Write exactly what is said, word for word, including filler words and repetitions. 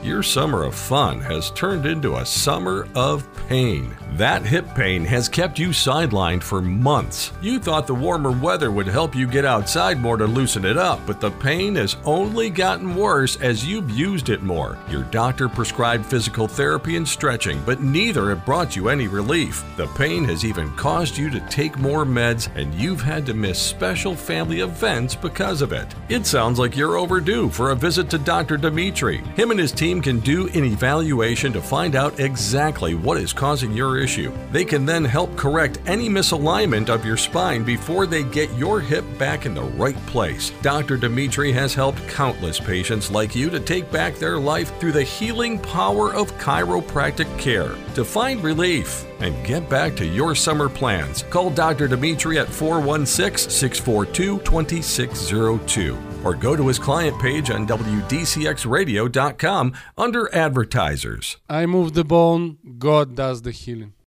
your summer of fun has turned into a summer of pain. That hip pain has kept you sidelined for months. You thought the warmer weather would help you get outside more to loosen it up, but the pain has only gotten worse as you've used it more. Your doctor prescribed physical therapy and stretching, but neither have brought you any relief. The pain has even caused you to take more meds, and you've had to miss special family events because of it. It sounds like you're overdue for a visit to Doctor Dimitri. Him and his team can do an evaluation to find out exactly what is causing your issue. They can then help correct any misalignment of your spine before they get your hip back in the right place. Doctor Dimitri has helped countless patients like you to take back their life through the healing power of chiropractic care. To find relief and get back to your summer plans, call Doctor Dimitri at four one six, six four two, two six zero two or go to his client page on W D C X radio dot com under advertisers. I move the bone, God does the healing.